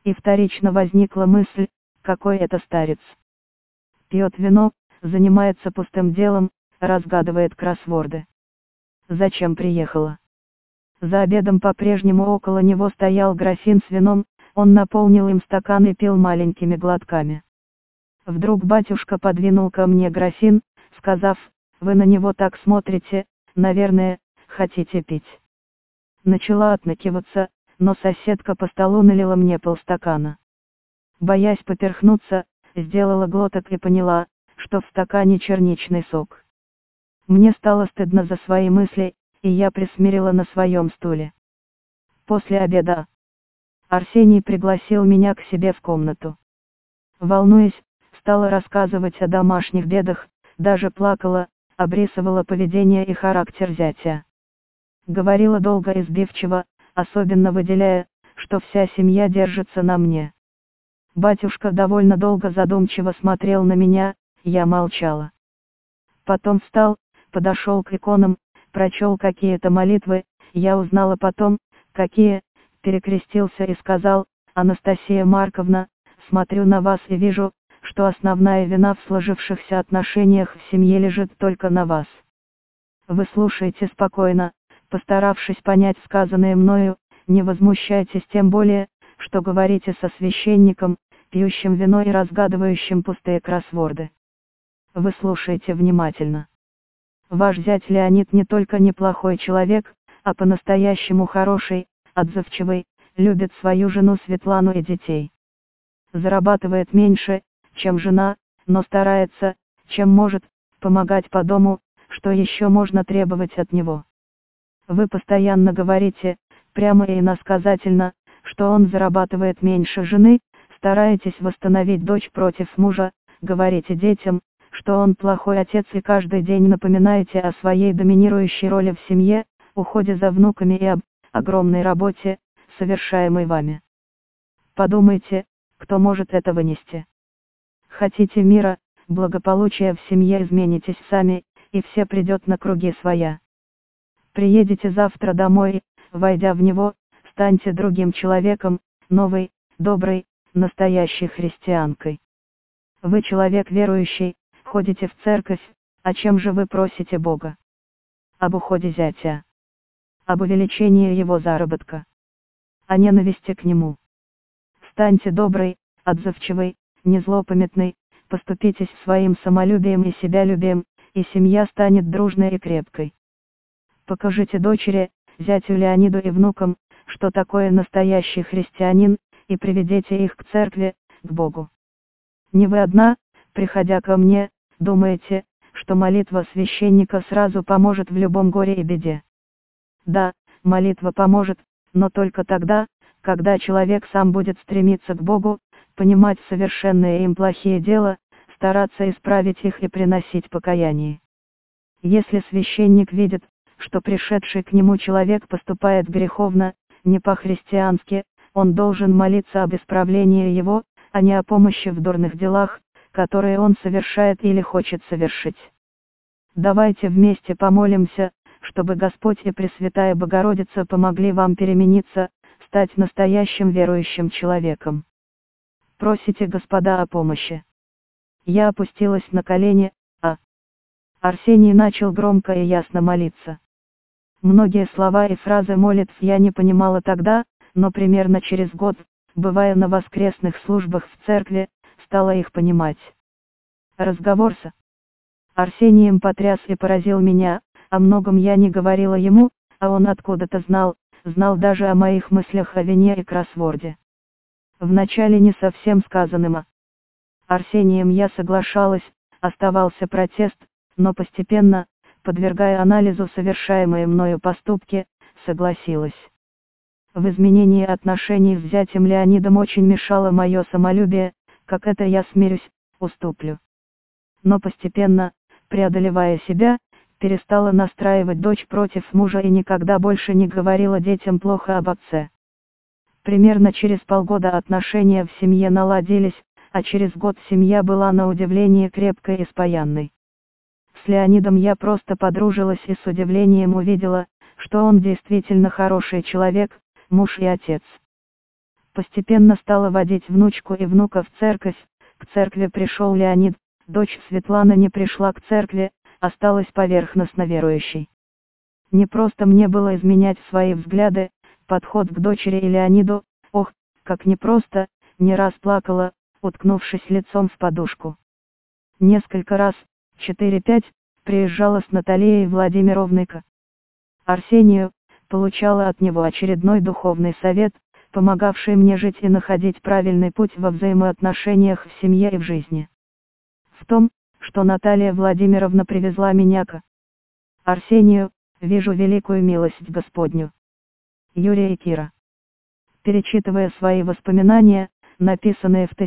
и вторично возникла мысль, какой это старец. Пьет вино, занимается пустым делом, разгадывает кроссворды. Зачем приехала? За обедом по-прежнему около него стоял графин с вином, он наполнил им стакан и пил маленькими глотками. Вдруг батюшка подвинул ко мне графин, сказав: «Вы на него так смотрите, наверное, хотите пить». Начала отнекиваться, но соседка по столу налила мне полстакана. Боясь поперхнуться, сделала глоток и поняла, что в стакане черничный сок. Мне стало стыдно за свои мысли, и я присмирела на своем стуле. После обеда Арсений пригласил меня к себе в комнату. Волнуясь, стала рассказывать о домашних бедах, даже плакала, обрисовала поведение и характер зятя. Говорила долго и сбивчиво, особенно выделяя, что вся семья держится на мне. Батюшка довольно долго задумчиво смотрел на меня, я молчала. Потом встал, подошел к иконам, прочел какие-то молитвы, я узнала потом, какие, перекрестился и сказал: «Анастасия Марковна, смотрю на вас и вижу, что основная вина в сложившихся отношениях в семье лежит только на вас. Вы слушаете спокойно, постаравшись понять сказанное мною, не возмущайтесь, тем более, что говорите со священником, пьющим вино и разгадывающим пустые кроссворды. Вы слушаете внимательно. Ваш зять Леонид не только неплохой человек, а по-настоящему хороший, отзывчивый, любит свою жену Светлану и детей. Зарабатывает меньше, чем жена, но старается, чем может, помогать по дому, что еще можно требовать от него. Вы постоянно говорите, прямо и иносказательно, что он зарабатывает меньше жены, стараетесь восстановить дочь против мужа, говорите детям, что он плохой отец, и каждый день напоминаете о своей доминирующей роли в семье, уходе за внуками и об огромной работе, совершаемой вами. Подумайте, кто может это вынести. Хотите мира, благополучия в семье, изменитесь сами, и все придет на круги своя. Приедете завтра домой, войдя в него, станьте другим человеком, новой, доброй, настоящей христианкой. Вы человек верующий, ходите в церковь, о чем же вы просите Бога? Об уходе зятя. Об увеличении его заработка. О ненависти к нему. Станьте доброй, отзывчивой, незлопамятной, поступитесь своим самолюбием и себялюбием, и семья станет дружной и крепкой. Покажите дочери, зятю Леониду и внукам, что такое настоящий христианин, и приведите их к церкви, к Богу. Не вы одна, приходя ко мне, думаете, что молитва священника сразу поможет в любом горе и беде. Да, молитва поможет, но только тогда, когда человек сам будет стремиться к Богу, понимать совершенные им плохие дела, стараться исправить их и приносить покаяние. Если священник видит, что пришедший к нему человек поступает греховно, не по-христиански, он должен молиться об исправлении его, а не о помощи в дурных делах, которые он совершает или хочет совершить. Давайте вместе помолимся, чтобы Господь и Пресвятая Богородица помогли вам перемениться, стать настоящим верующим человеком. Просите Господа о помощи. Я опустилась на колени, Арсений начал громко и ясно молиться. Многие слова и фразы молитв я не понимала тогда, но примерно через год, бывая на воскресных службах в церкви, стала их понимать. Разговор с Арсением потряс и поразил меня, о многом я не говорила ему, а он откуда-то знал даже о моих мыслях о вине и кроссворде. Вначале не совсем сказанным Арсением я соглашалась, оставался протест, но постепенно, подвергая анализу совершаемые мною поступки, согласилась. В изменении отношений с зятем Леонидом очень мешало мое самолюбие, как это я смирюсь, уступлю. Но постепенно, преодолевая себя, перестала настраивать дочь против мужа и никогда больше не говорила детям плохо об отце. Примерно через полгода отношения в семье наладились, а через год семья была на удивление крепкой и спаянной. С Леонидом я просто подружилась и с удивлением увидела, что он действительно хороший человек, муж и отец. постепенно стала водить внучку и внука в церковь. К церкви пришел Леонид, дочь Светлана не пришла к церкви, осталась поверхностно верующей. Не просто мне было изменять свои взгляды, подход к дочери и Леониду, ох, как непросто, не раз плакала, уткнувшись лицом в подушку. Несколько раз, 4-5, приезжала с Натальей Владимировной к Арсению, получала от него очередной духовный совет, помогавший мне жить и находить правильный путь во взаимоотношениях в семье и в жизни. В том, что Наталья Владимировна привезла меня к Арсению, вижу великую милость Господню. Юрий и Кира. Перечитывая свои воспоминания, написанные в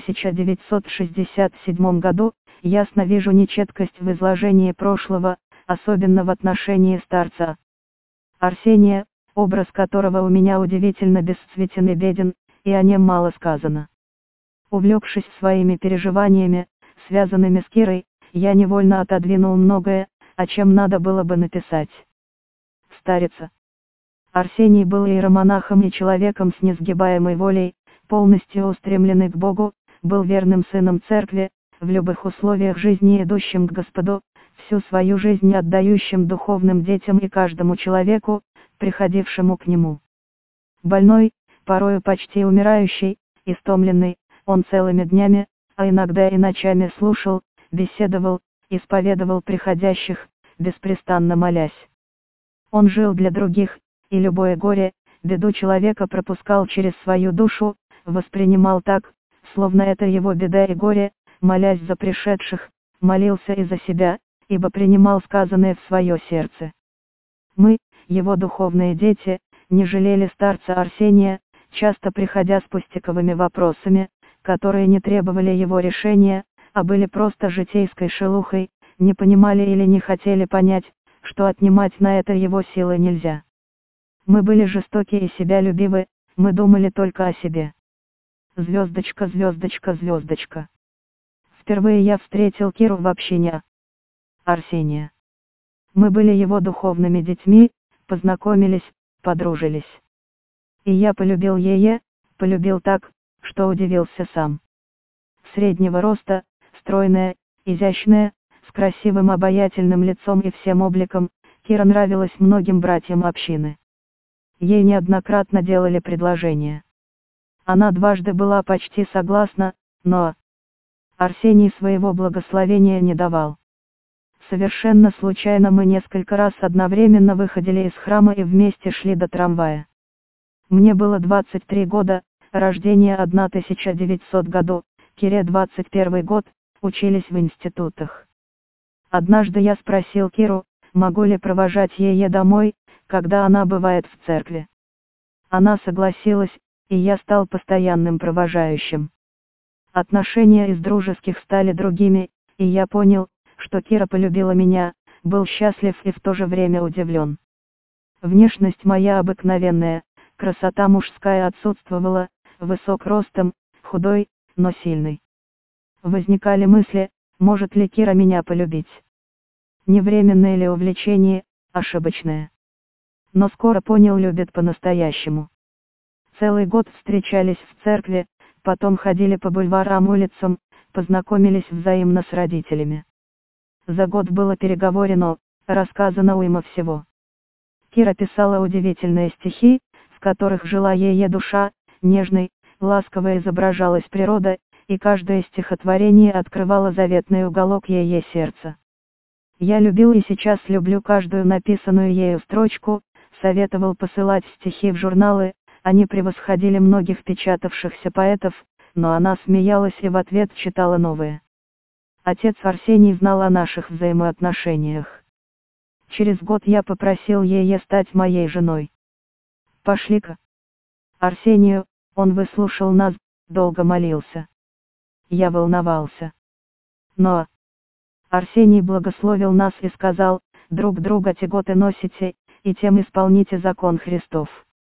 1967 году, ясно вижу нечеткость в изложении прошлого, особенно в отношении старца Арсения, образ которого у меня удивительно бесцветен и беден, и о нем мало сказано. Увлекшись своими переживаниями, связанными с Кирой, я невольно отодвинул многое, о чем надо было бы написать. Старица. Арсений был иеромонахом и человеком с несгибаемой волей, полностью устремленный к Богу, был верным сыном церкви, в любых условиях жизни идущим к Господу, всю свою жизнь отдающим духовным детям и каждому человеку, приходившему к нему. Больной, порою почти умирающий, истомленный, он целыми днями, а иногда и ночами слушал, беседовал, исповедовал приходящих, беспрестанно молясь. Он жил для других, и любое горе, беду человека пропускал через свою душу, воспринимал так, словно это его беда и горе, молясь за пришедших, молился и за себя, ибо принимал сказанное в свое сердце. Мы, его духовные дети, не жалели старца Арсения, часто приходя с пустяковыми вопросами, которые не требовали его решения, а были просто житейской шелухой, не понимали или не хотели понять, что отнимать на это его силы нельзя. Мы были жестоки и себялюбивы, мы думали только о себе. Звездочка, звездочка, звездочка. Впервые я встретил Киру в общине Арсения. Мы были его духовными детьми, познакомились, подружились. И я полюбил ее, полюбил так, что удивился сам. Среднего роста, стройная, изящная, с красивым обаятельным лицом и всем обликом, Кира нравилась многим братьям общины. Ей неоднократно делали предложения. Она дважды была почти согласна, но Арсений своего благословения не давал. Совершенно случайно мы несколько раз одновременно выходили из храма и вместе шли до трамвая. Мне было 23 года, рождение 1900 году, Кире 21 год, учились в институтах. Однажды я спросил Киру, могу ли провожать ее домой, когда она бывает в церкви. Она согласилась, и я стал постоянным провожающим. Отношения из дружеских стали другими, и я понял, что Кира полюбила меня, был счастлив и в то же время удивлен. Внешность моя обыкновенная, красота мужская отсутствовала, высок ростом, худой, но сильный. Возникали мысли, может ли Кира меня полюбить. Не временное ли увлечение, ошибочное. Но скоро понял, любит по-настоящему. Целый год встречались в церкви, потом ходили по бульварам, улицам, познакомились взаимно с родителями. За год было переговорено, рассказано уйма всего. Кира писала удивительные стихи, в которых жила ее душа, нежной, ласково изображалась природа, и каждое стихотворение открывало заветный уголок ее сердца. Я любил и сейчас люблю каждую написанную ею строчку, советовал посылать стихи в журналы, они превосходили многих печатавшихся поэтов, но она смеялась и в ответ читала новые. Отец Арсений знал о наших взаимоотношениях. Через год я попросил ее стать моей женой. Пошли-ка. Арсению, он выслушал нас, долго молился. Я волновался. Но Арсений благословил нас и сказал, друг друга тяготы носите, и тем исполните закон Христов.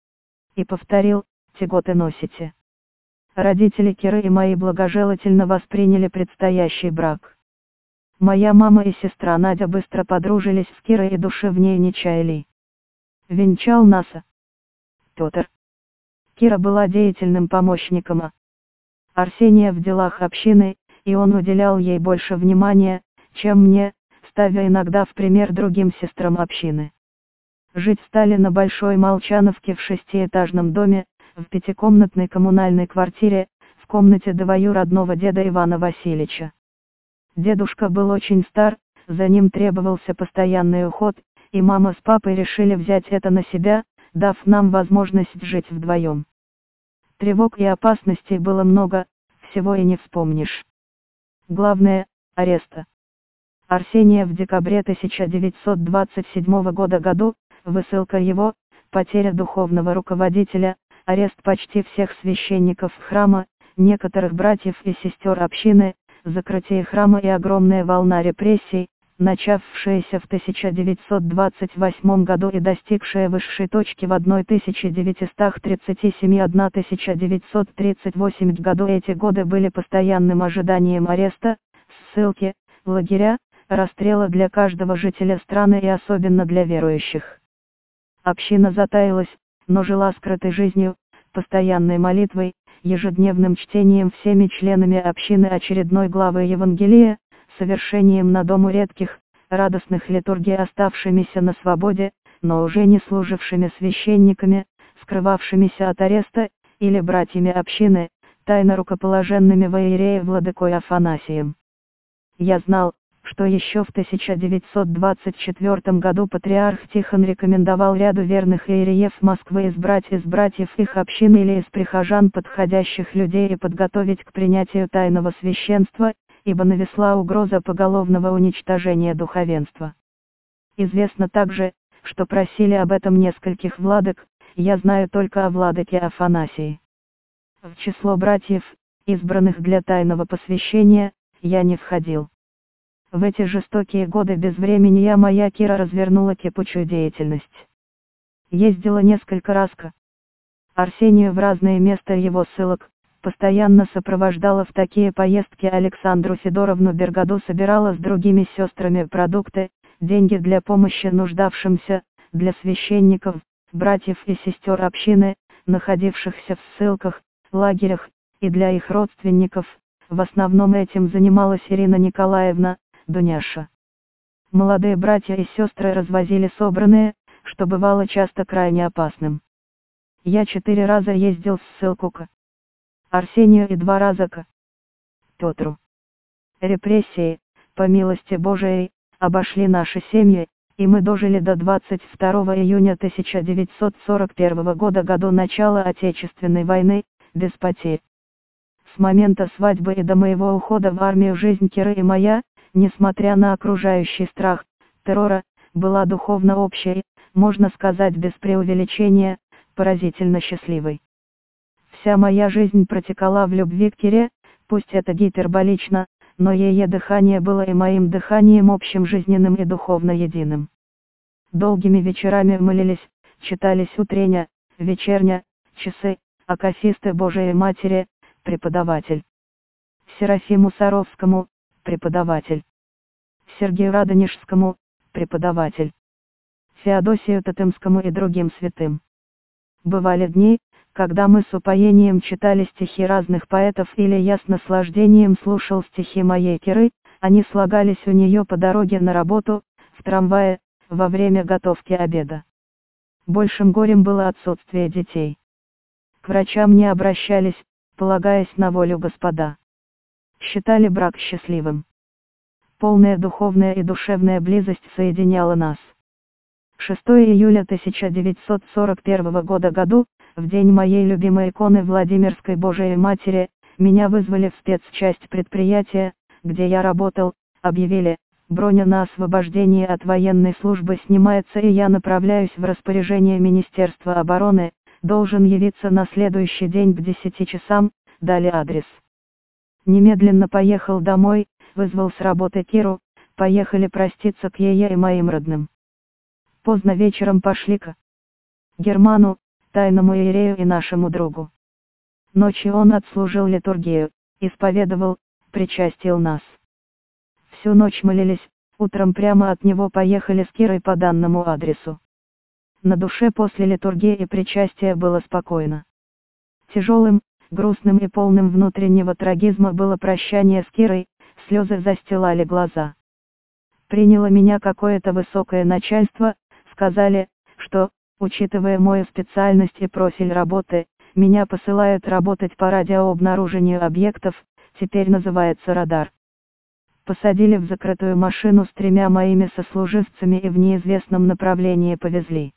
И повторил, тяготы носите. Родители Киры и мои благожелательно восприняли предстоящий брак. Моя мама и сестра Надя быстро подружились с Кирой и души в ней не чаяли. Венчал нас Петр. Кира была деятельным помощником Арсения в делах общины, и он уделял ей больше внимания, чем мне, ставя иногда в пример другим сестрам общины. Жить стали на Большой Молчановке в 6-этажном доме, в 5-комнатной коммунальной квартире, в комнате двоюродного деда Ивана Васильевича. Дедушка был очень стар, за ним требовался постоянный уход, и мама с папой решили взять это на себя, дав нам возможность жить вдвоем. Тревог и опасностей было много, всего и не вспомнишь. Главное – ареста. Арсения в декабре 1927 года, высылка его, потеря духовного руководителя, арест почти всех священников храма, некоторых братьев и сестер общины, закрытие храма и огромная волна репрессий, начавшаяся в 1928 году и достигшая высшей точки в 1937-1938 году. Эти годы были постоянным ожиданием ареста, ссылки, лагеря, расстрела для каждого жителя страны и особенно для верующих. Община затаилась, но жила скрытой жизнью, постоянной молитвой, ежедневным чтением всеми членами общины очередной главы Евангелия, совершением на дому редких, радостных литургий оставшимися на свободе, но уже не служившими священниками, скрывавшимися от ареста, или братьями общины, тайно рукоположенными во иерее владыкой Афанасием. Я знал, что еще в 1924 году патриарх Тихон рекомендовал ряду верных иереев Москвы избрать из братьев их общины или из прихожан подходящих людей и подготовить к принятию тайного священства, ибо нависла угроза поголовного уничтожения духовенства. Известно также, что просили об этом нескольких владык, я знаю только о владыке Афанасии. В число братьев, избранных для тайного посвящения, я не входил. В эти жестокие годы безвременья моя Кира развернула кипучую деятельность. Ездила несколько раз к Арсению в разные места его ссылок, постоянно сопровождала в такие поездки Александру Сидоровну Бергаду, собирала с другими сестрами продукты, деньги для помощи нуждавшимся, для священников, братьев и сестер общины, находившихся в ссылках, лагерях, и для их родственников. В основном этим занималась Ирина Николаевна, Дуняша. Молодые братья и сестры развозили собранные, что бывало часто крайне опасным. Я 4 раза ездил в ссылку к Арсению и 2 раза к Петру. Репрессии, по милости Божией, обошли наши семьи, и мы дожили до 22 июня 1941 года, году начала Отечественной войны, без потерь. С момента свадьбы и до моего ухода в армию жизнь Киры и моя, несмотря на окружающий страх, террора, была духовно общей, можно сказать без преувеличения, поразительно счастливой. Вся моя жизнь протекала в любви к Кире, пусть это гиперболично, но ее дыхание было и моим дыханием общим, жизненным и духовно единым. Долгими вечерами молились, читались утрення, вечерня, часы, акафисты Божией Матери, преподаватель. Серафиму Саровскому, преподаватель. Сергею Радонежскому, преподаватель. Феодосию Тотемскому и другим святым. Бывали дни, когда мы с упоением читали стихи разных поэтов или я с наслаждением слушал стихи моей Киры, они слагались у нее по дороге на работу, в трамвае, во время готовки обеда. Большим горем было отсутствие детей. К врачам не обращались, полагаясь на волю Господа. Считали брак счастливым. Полная духовная и душевная близость соединяла нас. 6 июля 1941 года, в день моей любимой иконы Владимирской Божией Матери, меня вызвали в спецчасть предприятия, где я работал, объявили, броня на освобождение от военной службы снимается, и я направляюсь в распоряжение Министерства обороны, должен явиться на следующий день к 10 часам, дали адрес. Немедленно поехал домой, вызвал с работы Киру, поехали проститься к ее и моим родным. Поздно вечером пошли к Герману, тайному иерею и нашему другу. Ночью он отслужил литургию, исповедовал, причастил нас. Всю ночь молились, утром прямо от него поехали с Кирой по данному адресу. На душе после литургии и причастия было спокойно. Тяжелым, грустным и полным внутреннего трагизма было прощание с Кирой, слезы застилали глаза. Приняло меня какое-то высокое начальство, сказали, что, учитывая мою специальность и профиль работы, меня посылают работать по радиообнаружению объектов, теперь называется радар. Посадили в закрытую машину с 3 моими сослуживцами и в неизвестном направлении повезли.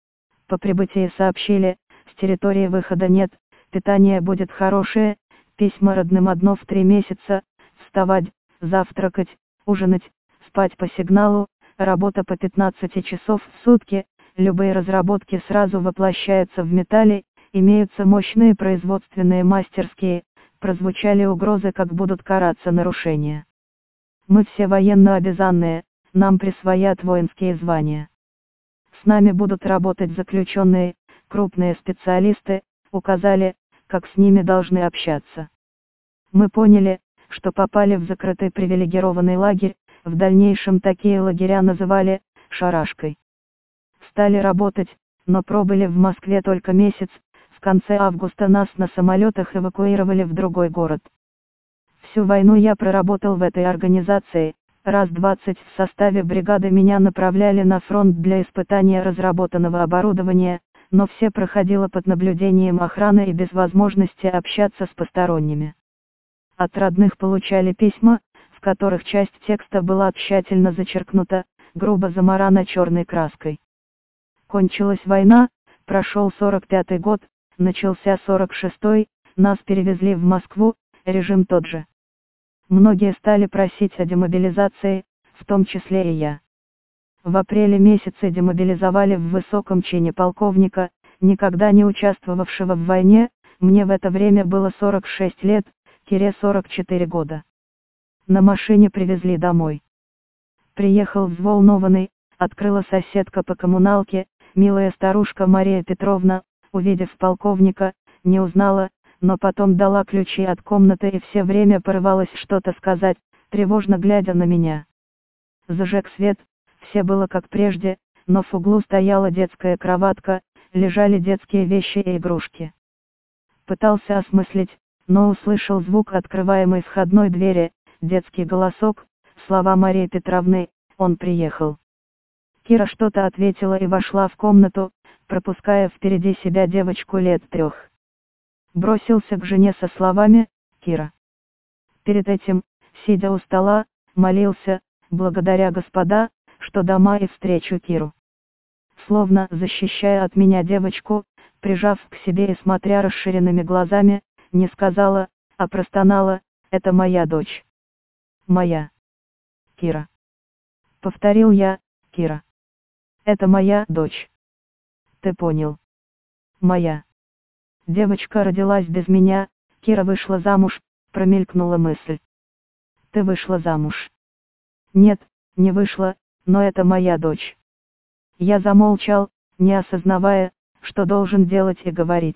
По прибытии сообщили, с территории выхода нет, питание будет хорошее, письма родным одно в 3 месяца, вставать, завтракать, ужинать, спать по сигналу, работа по 15 часов в сутки, любые разработки сразу воплощаются в металле, имеются мощные производственные мастерские, прозвучали угрозы, как будут караться нарушения. Мы все военно обязанные, нам присвоят воинские звания. С нами будут работать заключенные, крупные специалисты, указали, как с ними должны общаться. Мы поняли, что попали в закрытый привилегированный лагерь, в дальнейшем такие лагеря называли «шарашкой». Стали работать, но пробыли в Москве только месяц, в конце августа нас на самолетах эвакуировали в другой город. Всю войну я проработал в этой организации, раз 20 в составе бригады меня направляли на фронт для испытания разработанного оборудования, но все проходило под наблюдением охраны и без возможности общаться с посторонними. От родных получали письма, в которых часть текста была тщательно зачеркнута, грубо замарана черной краской. Кончилась война, прошел 45-й год, начался 46-й, нас перевезли в Москву, режим тот же. Многие стали просить о демобилизации, в том числе и я. В апреле месяце демобилизовали в высоком чине полковника, никогда не участвовавшего в войне, мне в это время было 46 лет, Кире 44 года. На машине привезли домой. Приехал взволнованный, открыла соседка по коммуналке, милая старушка Мария Петровна, увидев полковника, не узнала, но потом дала ключи от комнаты и все время порывалась что-то сказать, тревожно глядя на меня. Зажег свет, все было как прежде, но в углу стояла детская кроватка, лежали детские вещи и игрушки. Пытался осмыслить, но услышал звук открываемой входной двери, детский голосок, слова Марии Петровны, он приехал. Кира что-то ответила и вошла в комнату, пропуская впереди себя девочку лет 3. Бросился к жене со словами «Кира». Перед этим, сидя у стола, молился, благодаря Господа, что дома и встречу Киру. Словно защищая от меня девочку, прижав к себе и смотря расширенными глазами, не сказала, а простонала, «Это моя дочь. Моя. Кира». Повторил я, «Кира. Это моя дочь. Ты понял? Моя. Девочка родилась без меня, Кира вышла замуж», промелькнула мысль. «Ты вышла замуж». «Нет, не вышла, но это моя дочь». Я замолчал, не осознавая, что должен делать и говорить.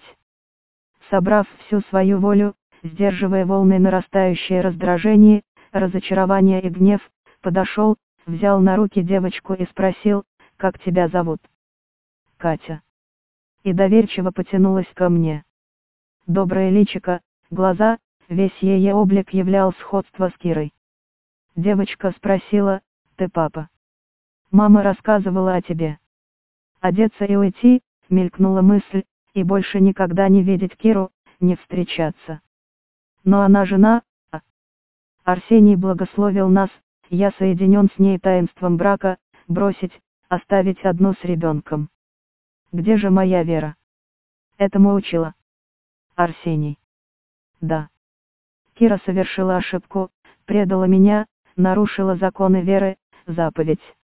Собрав всю свою волю, сдерживая волны нарастающее раздражение, разочарование и гнев, подошел, взял на руки девочку и спросил, «Как тебя зовут?» «Катя». И доверчиво потянулась ко мне. Доброе личико, глаза, весь ее облик являл сходство с Кирой. Девочка спросила, «Ты папа?» «Мама рассказывала о тебе». Одеться и уйти, мелькнула мысль, и больше никогда не видеть Киру, не встречаться. Но она жена, а Арсений благословил нас, я соединен с ней таинством брака, бросить, оставить одну с ребенком. Где же моя вера? Этому учила Арсений. Да. Кира совершила ошибку, предала меня, нарушила законы веры, заповедь.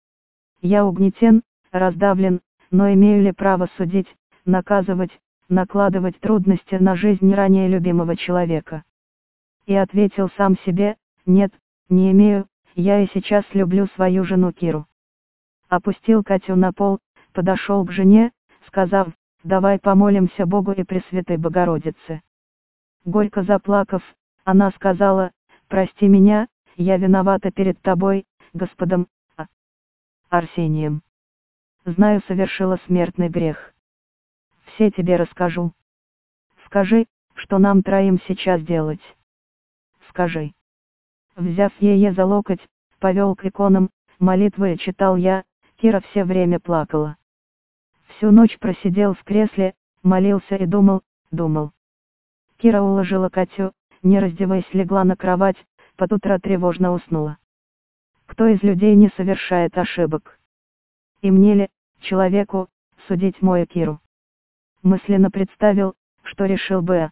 Я угнетен, раздавлен, но имею ли право судить, наказывать, накладывать трудности на жизнь ранее любимого человека? И ответил сам себе, нет, не имею, я и сейчас люблю свою жену Киру. Опустил Катю на пол, подошел к жене, сказав, давай помолимся Богу и Пресвятой Богородице. Горько заплакав, она сказала, прости меня, я виновата перед тобой, Господом, Арсением. Знаю, совершила смертный грех. Все тебе расскажу. Скажи, что нам троим сейчас делать? Скажи. Взяв ее за локоть, повел к иконам, молитвы читал я, Кира все время плакала. Всю ночь просидел в кресле, молился и думал. Кира уложила Катю, не раздеваясь легла на кровать, под утро тревожно уснула. Кто из людей не совершает ошибок? И мне ли, человеку, судить мою Киру? Мысленно представил, что решил бы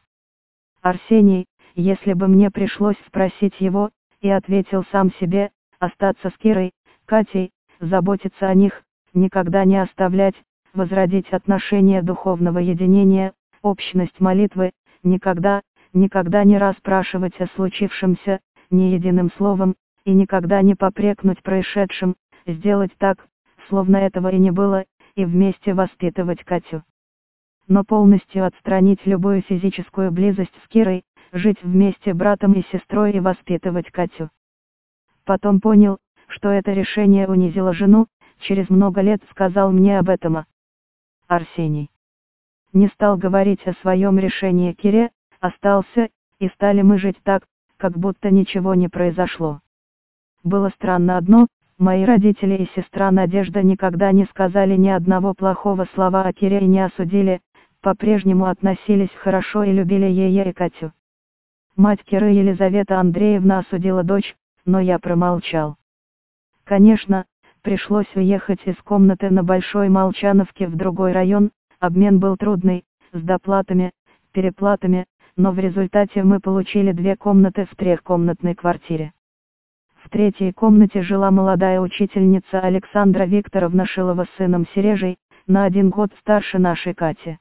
Арсений, если бы мне пришлось спросить его, и ответил сам себе, остаться с Кирой, Катей, заботиться о них, никогда не оставлять, возродить отношения духовного единения, общность молитвы, никогда не расспрашивать о случившемся, ни единым словом, и никогда не попрекнуть происшедшим, сделать так, словно этого и не было, и вместе воспитывать Катю. Но полностью отстранить любую физическую близость с Кирой, жить вместе братом и сестрой и воспитывать Катю. Потом понял, что это решение унизило жену, через много лет сказал мне об этом Арсений. Не стал говорить о своем решении Кире, остался, и стали мы жить так, как будто ничего не произошло. Было странно одно, мои родители и сестра Надежда никогда не сказали ни одного плохого слова о Кире и не осудили, по-прежнему относились хорошо и любили ее и Катю. Мать Киры Елизавета Андреевна осудила дочь, но я промолчал. Конечно, пришлось уехать из комнаты на Большой Молчановке в другой район, обмен был трудный, с доплатами, переплатами, но в результате мы получили 2 комнаты в 3-комнатной квартире. В 3-й комнате жила молодая учительница Александра Викторовна Шилова с сыном Сережей, на 1 год старше нашей Кати.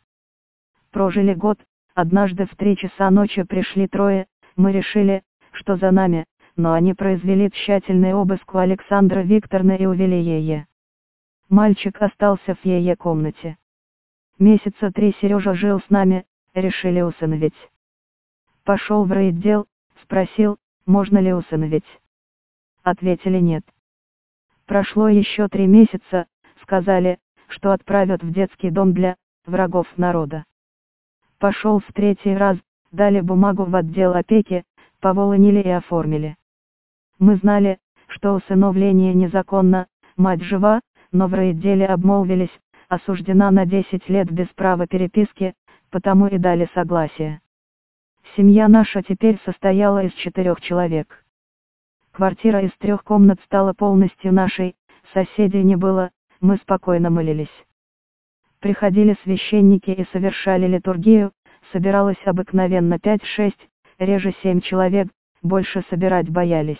Прожили год, однажды в 3 часа ночи пришли 3, мы решили, что за нами, но они произвели тщательный обыск у Александры Викторовны и увели ее. Мальчик остался в ее комнате. Месяца 3 Сережа жил с нами, решили усыновить. Пошел в райотдел, спросил, можно ли усыновить. Ответили нет. Прошло еще 3 месяца, сказали, что отправят в детский дом для врагов народа. Пошел в 3-й раз, дали бумагу в отдел опеки, поволонили и оформили. Мы знали, что усыновление незаконно, мать жива, но в райотделе обмолвились, осуждена на 10 лет без права переписки, потому и дали согласие. Семья наша теперь состояла из 4 человек. Квартира из 3 комнат стала полностью нашей, соседей не было, мы спокойно молились. Приходили священники и совершали литургию, собиралось обыкновенно 5-6, реже 7 человек, больше собирать боялись.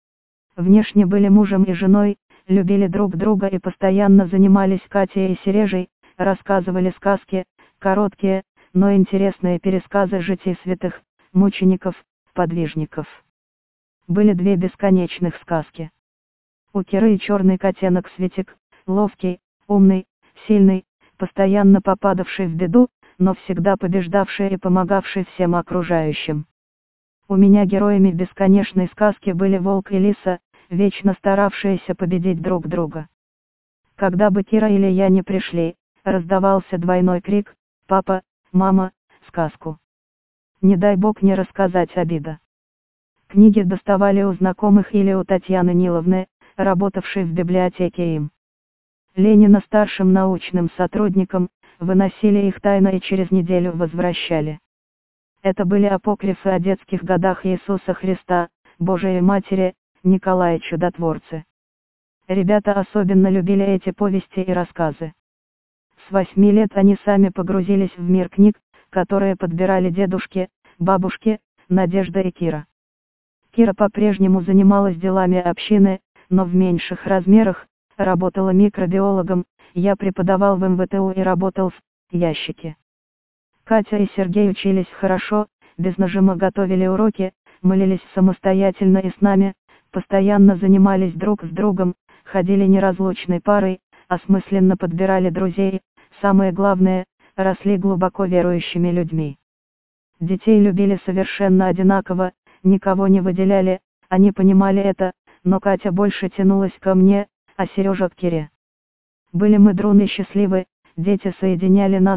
Внешне были мужем и женой, любили друг друга и постоянно занимались Катей и Сережей, рассказывали сказки, короткие, но интересные пересказы житий святых, мучеников, подвижников. Были 2 бесконечных сказки. У Киры черный котенок Светик, ловкий, умный, сильный, постоянно попадавший в беду, но всегда побеждавший и помогавший всем окружающим. У меня героями бесконечной сказки были волк и лиса, вечно старавшиеся победить друг друга. Когда бы Кира или я не пришли, раздавался двойной крик: «Папа, мама, сказку!» Не дай бог не рассказать обида. Книги доставали у знакомых или у Татьяны Ниловны, работавшей в библиотеке им. Ленина старшим научным сотрудникам, выносили их тайно и через неделю возвращали. Это были апокрифы о детских годах Иисуса Христа, Божией Матери, Николая Чудотворце. Ребята особенно любили эти повести и рассказы. С 8 лет они сами погрузились в мир книг, которые подбирали дедушки, бабушки, Надежда и Кира. Кира по-прежнему занималась делами общины, но в меньших размерах, работала микробиологом, я преподавал в МВТУ и работал в ящике. Катя и Сергей учились хорошо, без нажима готовили уроки, молились самостоятельно и с нами, постоянно занимались друг с другом, ходили неразлучной парой, осмысленно подбирали друзей, самое главное, росли глубоко верующими людьми. Детей любили совершенно одинаково, никого не выделяли, они понимали это, но Катя больше тянулась ко мне, а Сережа к Кире. Были мы дружны и счастливы, дети соединяли нас,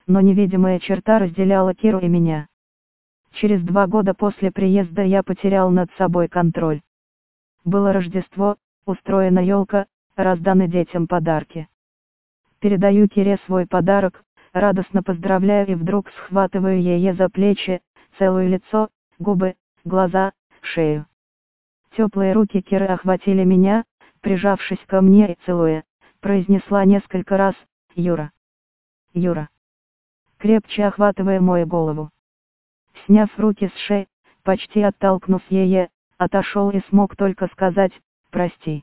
но невидимая черта разделяла Киру и меня. Через 2 года после приезда я потерял над собой контроль. Было Рождество, устроена елка, разданы детям подарки. Передаю Кире свой подарок, радостно поздравляю и вдруг схватываю ее за плечи, целую лицо, губы, глаза, шею. Теплые руки Киры охватили меня, прижавшись ко мне и целуя, произнесла несколько раз: «Юра! Юра!», крепче охватывая мою голову. Сняв руки с шеи, почти оттолкнув ее, отошел и смог только сказать: «Прости.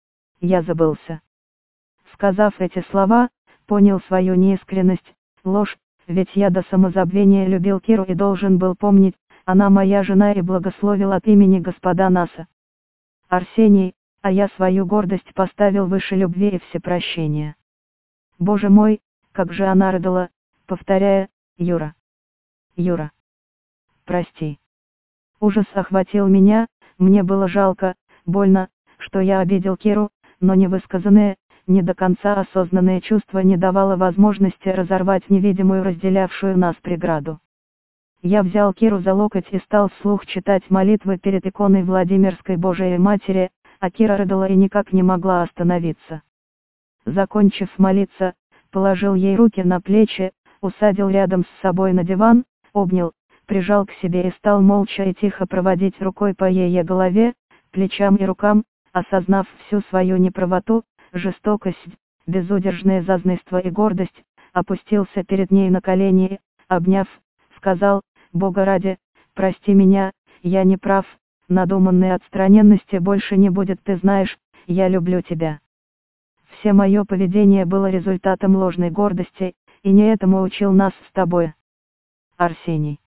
Я забылся». Сказав эти слова, понял свою неискренность, ложь, ведь я до самозабвения любил Киру и должен был помнить, она моя жена и благословил от имени господа Наса. Арсений, а я свою гордость поставил выше любви и всепрощения. Боже мой, как же она рыдала, повторяя: «Юра! Юра! Прости». Ужас охватил меня, мне было жалко, больно, что я обидел Киру, но невысказанное, не до конца осознанное чувство не давало возможности разорвать невидимую разделявшую нас преграду. Я взял Киру за локоть и стал вслух читать молитвы перед иконой Владимирской Божией Матери, а Кира рыдала и никак не могла остановиться. Закончив молиться, положил ей руки на плечи, усадил рядом с собой на диван, обнял, прижал к себе и стал молча и тихо проводить рукой по ее голове, плечам и рукам, осознав всю свою неправоту, жестокость, безудержное зазнайство и гордость, опустился перед ней на колени и, обняв, сказал: «Бога ради, прости меня, я не прав, надуманной отстраненности больше не будет, ты знаешь, я люблю тебя». Все мое поведение было результатом ложной гордости, и не этому учил нас с тобой Арсений.